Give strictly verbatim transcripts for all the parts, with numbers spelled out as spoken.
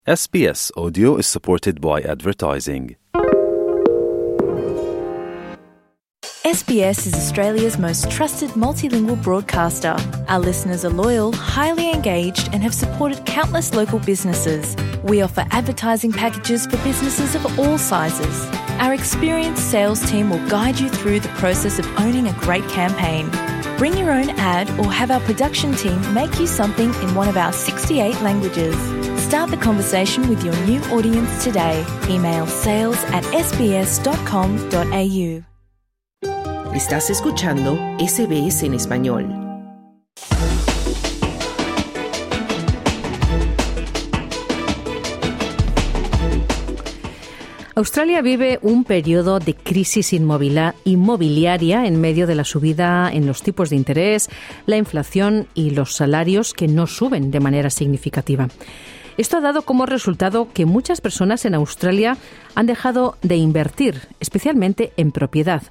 S B S Audio is supported by advertising. S B S is Australia's most trusted multilingual broadcaster. Our listeners are loyal, highly engaged, and have supported countless local businesses. We offer advertising packages for businesses of all sizes. Our experienced sales team will guide you through the process of owning a great campaign. Bring your own ad or have our production team make you something in one of our sixty-eight languages. Start the conversation with your new audience today. Email sales at s b s dot com dot a u. Estás escuchando S B S en español. Australia vive un periodo de crisis inmovila- inmobiliaria en medio de la subida en los tipos de interés, la inflación y los salarios que no suben de manera significativa. Esto ha dado como resultado que muchas personas en Australia han dejado de invertir, especialmente en propiedad.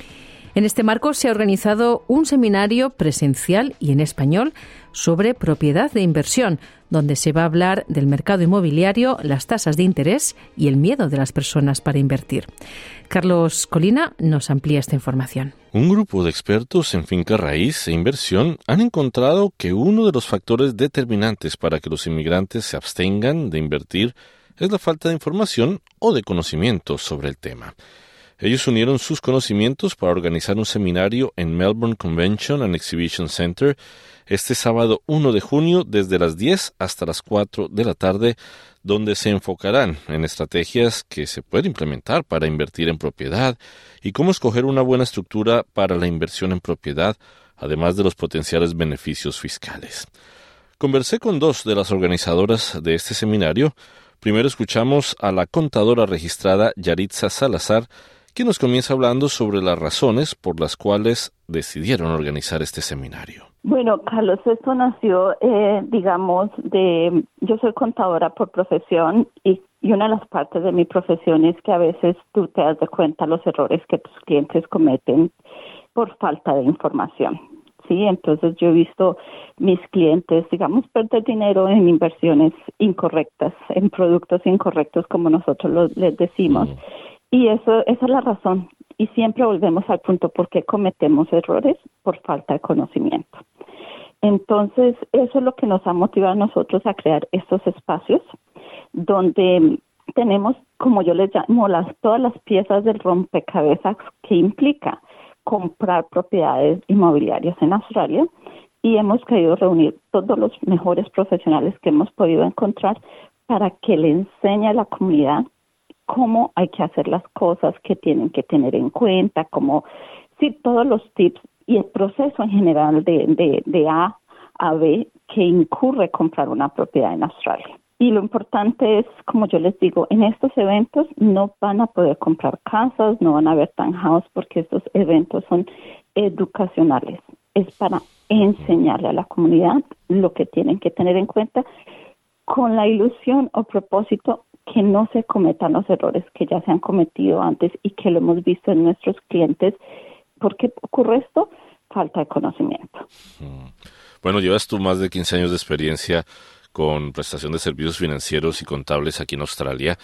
En este marco se ha organizado un seminario presencial y en español sobre propiedad de inversión, donde se va a hablar del mercado inmobiliario, las tasas de interés y el miedo de las personas para invertir. Carlos Colina nos amplía esta información. Un grupo de expertos en finca raíz e inversión han encontrado que uno de los factores determinantes para que los inmigrantes se abstengan de invertir es la falta de información o de conocimiento sobre el tema. Ellos unieron sus conocimientos para organizar un seminario en Melbourne Convention and Exhibition Center este sábado primero de junio desde las diez hasta las cuatro de la tarde, donde se enfocarán en estrategias que se pueden implementar para invertir en propiedad y cómo escoger una buena estructura para la inversión en propiedad, además de los potenciales beneficios fiscales. Conversé con dos de las organizadoras de este seminario. Primero escuchamos a la contadora registrada Yaritza Salazar, que nos comienza hablando sobre las razones por las cuales decidieron organizar este seminario. Bueno, Carlos, esto nació, eh, digamos, de... Yo soy contadora por profesión y, y una de las partes de mi profesión es que a veces tú te das de cuenta los errores que tus clientes cometen por falta de información, ¿sí? Entonces yo he visto mis clientes, digamos, perder dinero en inversiones incorrectas, en productos incorrectos, como nosotros los, les decimos. Mm. Y eso, esa es la razón. Y siempre volvemos al punto por qué cometemos errores por falta de conocimiento. Entonces, eso es lo que nos ha motivado a nosotros a crear estos espacios donde tenemos, como yo les llamo, las, todas las piezas del rompecabezas que implica comprar propiedades inmobiliarias en Australia, y hemos querido reunir todos los mejores profesionales que hemos podido encontrar para que le enseñe a la comunidad cómo hay que hacer las cosas, que tienen que tener en cuenta, como sí, todos los tips y el proceso en general de, de, de A a B que incurre comprar una propiedad en Australia. Y lo importante es, como yo les digo, en estos eventos no van a poder comprar casas, no van a ver townhouse, porque estos eventos son educacionales. Es para enseñarle a la comunidad lo que tienen que tener en cuenta con la ilusión o propósito que no se cometan los errores que ya se han cometido antes y que lo hemos visto en nuestros clientes. ¿Por qué ocurre esto? Falta de conocimiento. Bueno, llevas tú más de quince años de experiencia con prestación de servicios financieros y contables aquí en Australia,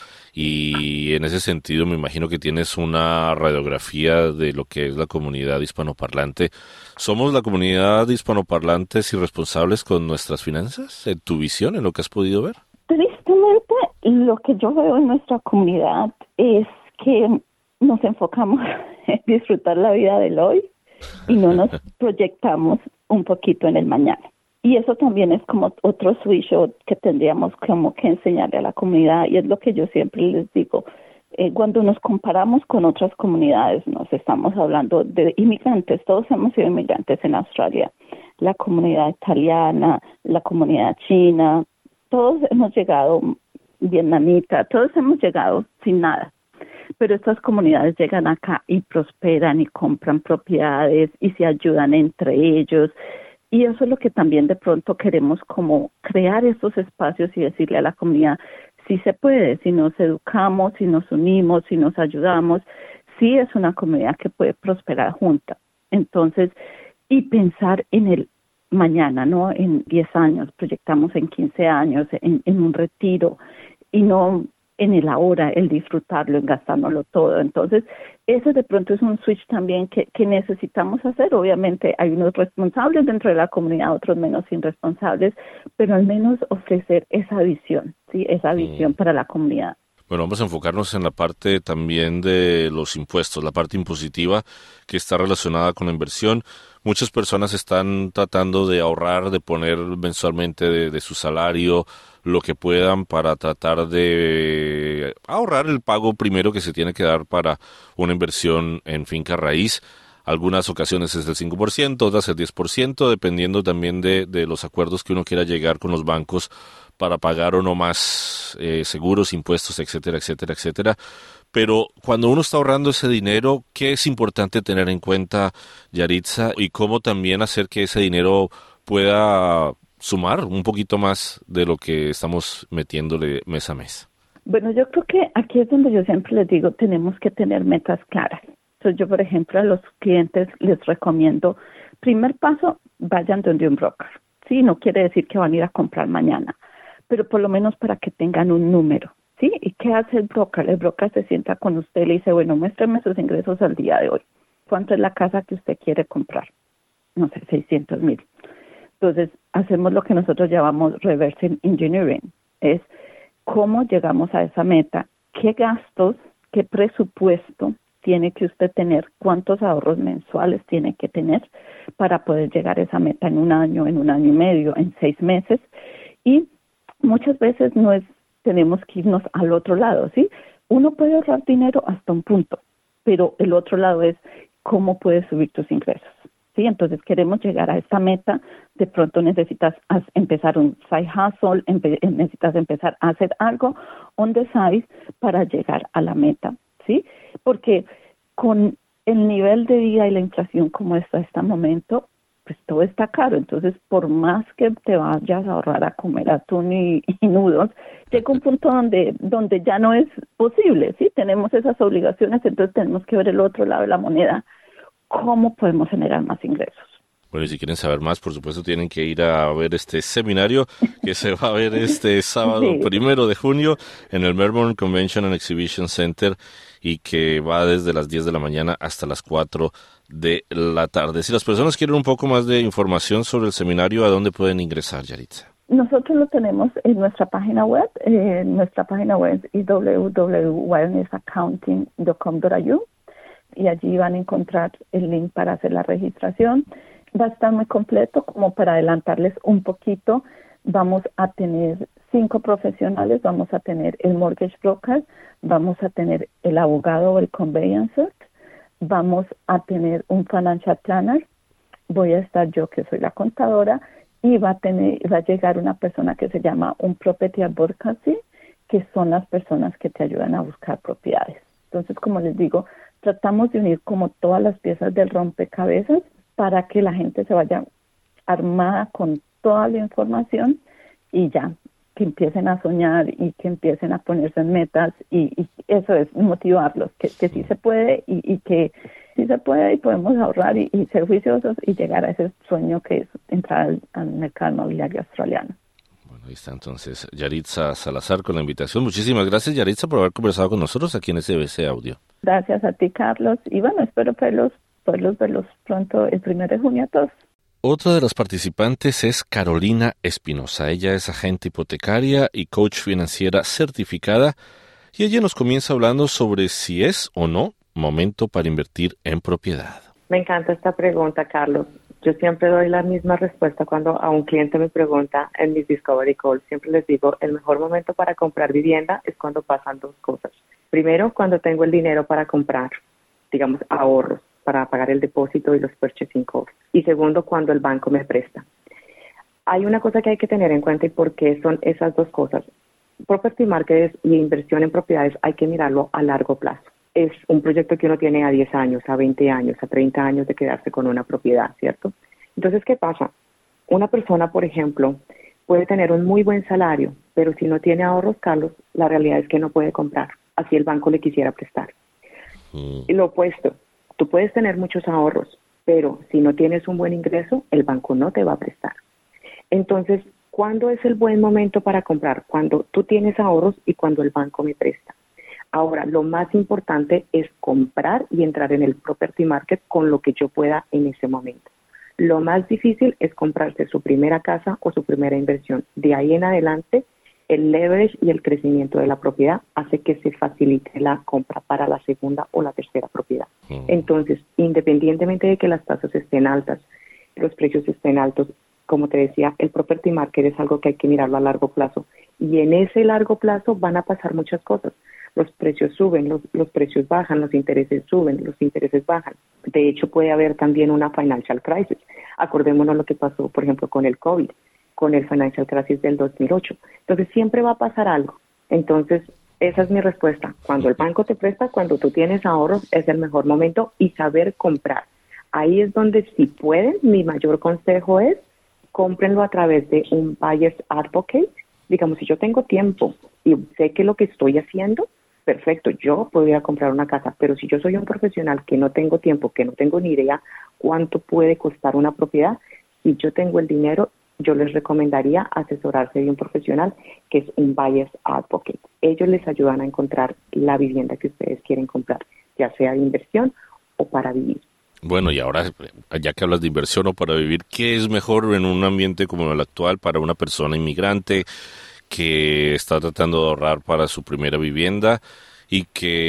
y en ese sentido me imagino que tienes una radiografía de lo que es la comunidad hispanoparlante. ¿Somos la comunidad hispanoparlantes irresponsables con nuestras finanzas? ¿En tu visión, en lo que has podido ver? Tristemente, lo que yo veo en nuestra comunidad es que nos enfocamos en disfrutar la vida del hoy y no nos proyectamos un poquito en el mañana. Y eso también es como otro switch que tendríamos como que enseñarle a la comunidad, y es lo que yo siempre les digo. Eh, cuando nos comparamos con otras comunidades, nos estamos hablando de inmigrantes, todos hemos sido inmigrantes en Australia, la comunidad italiana, la comunidad china, todos hemos llegado, vietnamita, todos hemos llegado sin nada. Pero estas comunidades llegan acá y prosperan y compran propiedades y se ayudan entre ellos. Y eso es lo que también de pronto queremos, como crear estos espacios y decirle a la comunidad, sí se puede, si nos educamos, si nos unimos, si nos ayudamos, sí es una comunidad que puede prosperar junta. Entonces, y pensar en el mañana, ¿no? En diez años, proyectamos en quince años, en, en un retiro, y no en el ahora, el disfrutarlo, en gastárnoslo todo. Entonces, ese de pronto es un switch también que, que necesitamos hacer. Obviamente hay unos responsables dentro de la comunidad, otros menos irresponsables, pero al menos ofrecer esa visión, ¿sí? Esa visión mm. para la comunidad. Bueno, vamos a enfocarnos en la parte también de los impuestos, la parte impositiva que está relacionada con la inversión. Muchas personas están tratando de ahorrar, de poner mensualmente de, de su salario lo que puedan para tratar de ahorrar el pago primero que se tiene que dar para una inversión en finca raíz. Algunas ocasiones es el cinco por ciento, otras el diez por ciento, dependiendo también de, de los acuerdos que uno quiera llegar con los bancos para pagar o no más eh, seguros, impuestos, etcétera, etcétera, etcétera. Pero cuando uno está ahorrando ese dinero, ¿qué es importante tener en cuenta, Yaritza? Y cómo también hacer que ese dinero pueda sumar un poquito más de lo que estamos metiéndole mes a mes. Bueno, yo creo que aquí es donde yo siempre les digo, tenemos que tener metas claras. Entonces yo, por ejemplo, a los clientes les recomiendo, primer paso, vayan donde un broker. Sí, no quiere decir que van a ir a comprar mañana, pero por lo menos para que tengan un número. ¿Sí? ¿Y qué hace el broker? El broker se sienta con usted y le dice, bueno, muéstrame sus ingresos al día de hoy. ¿Cuánto es la casa que usted quiere comprar? No sé, seiscientos mil. Entonces, hacemos lo que nosotros llamamos reverse engineering. Es cómo llegamos a esa meta, qué gastos, qué presupuesto tiene que usted tener, cuántos ahorros mensuales tiene que tener para poder llegar a esa meta en un año, en un año y medio, en seis meses. Y muchas veces no es tenemos que irnos al otro lado, ¿sí? Uno puede ahorrar dinero hasta un punto, pero el otro lado es cómo puedes subir tus ingresos, ¿sí? Entonces queremos llegar a esta meta, de pronto necesitas empezar un side hustle, empe- necesitas empezar a hacer algo on the side para llegar a la meta, ¿sí? Porque con el nivel de vida y la inflación como está en este momento, pues todo está caro. Entonces, por más que te vayas a ahorrar a comer atún y, y nudos, llega un punto donde donde ya no es posible, ¿sí? Tenemos esas obligaciones, entonces tenemos que ver el otro lado de la moneda, cómo podemos generar más ingresos. Bueno, y si quieren saber más, por supuesto, tienen que ir a ver este seminario que se va a ver este sábado sí. primero de junio en el Melbourne Convention and Exhibition Center y que va desde las diez de la mañana hasta las cuatro de la tarde. Si las personas quieren un poco más de información sobre el seminario, ¿a dónde pueden ingresar, Yaritza? Nosotros lo tenemos en nuestra página web. Eh, nuestra página web es w w w punto wellness accounting punto com punto a u y allí van a encontrar el link para hacer la registración. Va a estar muy completo, como para adelantarles un poquito. Vamos a tener cinco profesionales, vamos a tener el mortgage broker, vamos a tener el abogado o el conveyancer, vamos a tener un financial planner, voy a estar yo que soy la contadora y va a tener, va a llegar una persona que se llama un property advocacy, que son las personas que te ayudan a buscar propiedades. Entonces, como les digo, tratamos de unir como todas las piezas del rompecabezas para que la gente se vaya armada con toda la información y ya, que empiecen a soñar y que empiecen a ponerse en metas y, y eso es motivarlos, que, que sí se puede y, y que sí se puede y podemos ahorrar y, y ser juiciosos y llegar a ese sueño que es entrar al, al mercado inmobiliario australiano. Bueno, ahí está entonces Yaritza Salazar con la invitación. Muchísimas gracias, Yaritza, por haber conversado con nosotros aquí en S B C Audio. Gracias a ti, Carlos, y bueno, espero verlos, poderlos verlos pronto el primero de junio a todos. Otra de las participantes es Carolina Espinosa. Ella es agente hipotecaria y coach financiera certificada y ella nos comienza hablando sobre si es o no momento para invertir en propiedad. Me encanta esta pregunta, Carlos. Yo siempre doy la misma respuesta cuando a un cliente me pregunta en mis Discovery Calls. Siempre les digo, el mejor momento para comprar vivienda es cuando pasan dos cosas. Primero, cuando tengo el dinero para comprar, digamos, ahorros, para pagar el depósito y los purchasing costs. Y segundo, cuando el banco me presta. Hay una cosa que hay que tener en cuenta y por qué son esas dos cosas. Property market y inversión en propiedades hay que mirarlo a largo plazo. Es un proyecto que uno tiene a diez años, a veinte años, a treinta años de quedarse con una propiedad, ¿cierto? Entonces, ¿qué pasa? Una persona, por ejemplo, puede tener un muy buen salario, pero si no tiene ahorros, Carlos, la realidad es que no puede comprar. Así el banco le quisiera prestar. Mm. Y lo opuesto. Tú puedes tener muchos ahorros, pero si no tienes un buen ingreso, el banco no te va a prestar. Entonces, ¿Cuándo es el buen momento para comprar? Cuando tú tienes ahorros y cuando el banco me presta. Ahora, lo más importante es comprar y entrar en el property market con lo que yo pueda en ese momento. Lo más difícil es comprarse su primera casa o su primera inversión. De ahí en adelante, el leverage y el crecimiento de la propiedad hace que se facilite la compra para la segunda o la tercera propiedad. Mm. Entonces, independientemente de que las tasas estén altas, los precios estén altos, como te decía, el property market es algo que hay que mirarlo a largo plazo. Y en ese largo plazo van a pasar muchas cosas. Los precios suben, los, los precios bajan, los intereses suben, los intereses bajan. De hecho, puede haber también una financial crisis. Acordémonos lo que pasó, por ejemplo, con el COVID, con el financial crisis del dos mil ocho. Entonces, siempre va a pasar algo. Entonces, esa es mi respuesta. Cuando el banco te presta, cuando tú tienes ahorros, es el mejor momento y saber comprar. Ahí es donde, si pueden, mi mayor consejo es cómprenlo a través de un buyer's advocate. Digamos, si yo tengo tiempo y sé que lo que estoy haciendo, perfecto, yo podría comprar una casa, pero si yo soy un profesional que no tengo tiempo, que no tengo ni idea cuánto puede costar una propiedad, si yo tengo el dinero, yo les recomendaría asesorarse de un profesional que es un buyer's advocate. Ellos les ayudan a encontrar la vivienda que ustedes quieren comprar, ya sea de inversión o para vivir. Bueno, y ahora, ya que hablas de inversión o para vivir, ¿qué es mejor en un ambiente como el actual para una persona inmigrante que está tratando de ahorrar para su primera vivienda y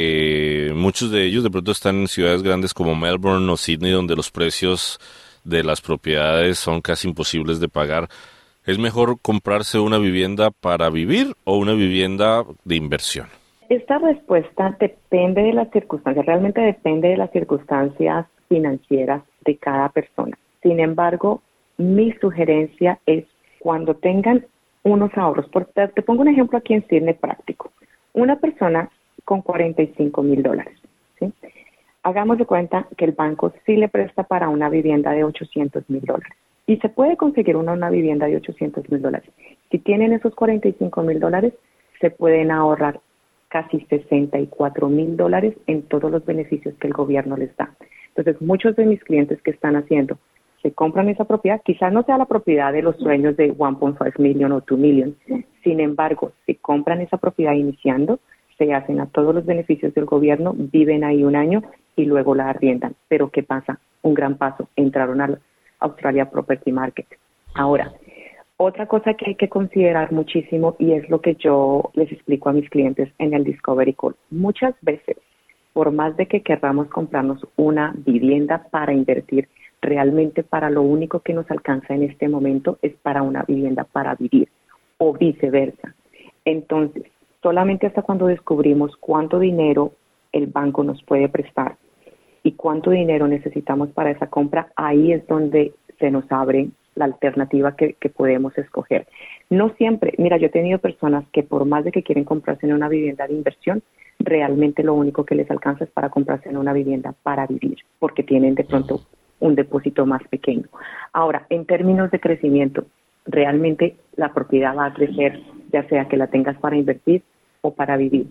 que muchos de ellos de pronto están en ciudades grandes como Melbourne o Sydney, donde los precios de las propiedades son casi imposibles de pagar? ¿Es mejor comprarse una vivienda para vivir o una vivienda de inversión? Esta respuesta depende de las circunstancias, realmente depende de las circunstancias financieras de cada persona. Sin embargo, mi sugerencia es cuando tengan unos ahorros. Por, te, te pongo un ejemplo aquí en Sydney práctico. Una persona con cuarenta y cinco mil dólares, ¿sí? Hagamos de cuenta que el banco sí le presta para una vivienda de ochocientos mil dólares. Y se puede conseguir una, una vivienda de ochocientos mil dólares. Si tienen esos cuarenta y cinco mil dólares, se pueden ahorrar casi sesenta y cuatro mil dólares en todos los beneficios que el gobierno les da. Entonces, muchos de mis clientes que están haciendo, se compran esa propiedad, quizás no sea la propiedad de los sueños de uno punto cinco million o dos million, sin embargo, se compran esa propiedad iniciando, se hacen a todos los beneficios del gobierno, viven ahí un año y luego la arriendan. Pero ¿qué pasa? Un gran paso, entraron al Australia Property Market. Ahora, otra cosa que hay que considerar muchísimo, y es lo que yo les explico a mis clientes en el Discovery Call, muchas veces, por más de que querramos comprarnos una vivienda para invertir, realmente para lo único que nos alcanza en este momento es para una vivienda para vivir o viceversa. Entonces, solamente hasta cuando descubrimos cuánto dinero el banco nos puede prestar y cuánto dinero necesitamos para esa compra, ahí es donde se nos abre la alternativa que, que podemos escoger. No siempre, mira, yo he tenido personas que por más de que quieren comprarse en una vivienda de inversión, realmente lo único que les alcanza es para comprarse en una vivienda para vivir, porque tienen de pronto un depósito más pequeño. Ahora, en términos de crecimiento, realmente la propiedad va a crecer, ya sea que la tengas para invertir o para vivir.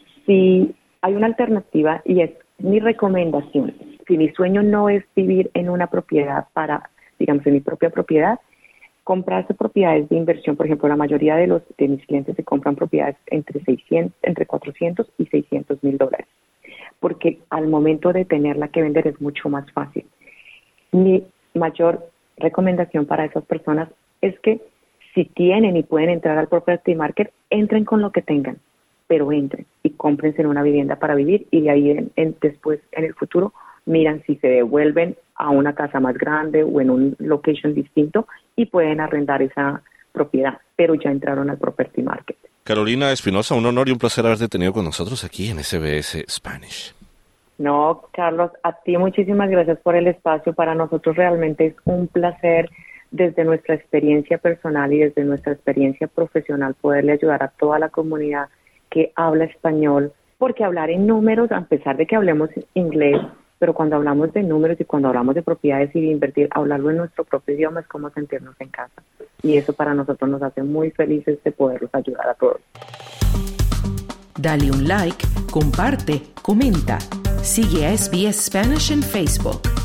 Si hay una alternativa, y es mi recomendación, si mi sueño no es vivir en una propiedad para, digamos, en mi propia propiedad, comprarse propiedades de inversión. Por ejemplo, la mayoría de los de mis clientes se compran propiedades entre seiscientos, entre cuatrocientos y seiscientos mil dólares, porque al momento de tenerla que vender es mucho más fácil. Mi mayor recomendación para esas personas es que si tienen y pueden entrar al property market, entren con lo que tengan, pero entren y cómprense en una vivienda para vivir, y de ahí en, en, después en el futuro miran si se devuelven a una casa más grande o en un location distinto y pueden arrendar esa propiedad, pero ya entraron al property market. Carolina Espinosa, un honor y un placer haberte tenido con nosotros aquí en S B S Spanish. No, Carlos, a ti muchísimas gracias por el espacio. Para nosotros realmente es un placer, desde nuestra experiencia personal y desde nuestra experiencia profesional, poderle ayudar a toda la comunidad que habla español, porque hablar en números, a pesar de que hablemos inglés, pero cuando hablamos de números y cuando hablamos de propiedades y de invertir, hablarlo en nuestro propio idioma es como sentirnos en casa. Y eso para nosotros nos hace muy felices de poderlos ayudar a todos. Dale un like, comparte, comenta. Sigue a S B S Spanish en Facebook.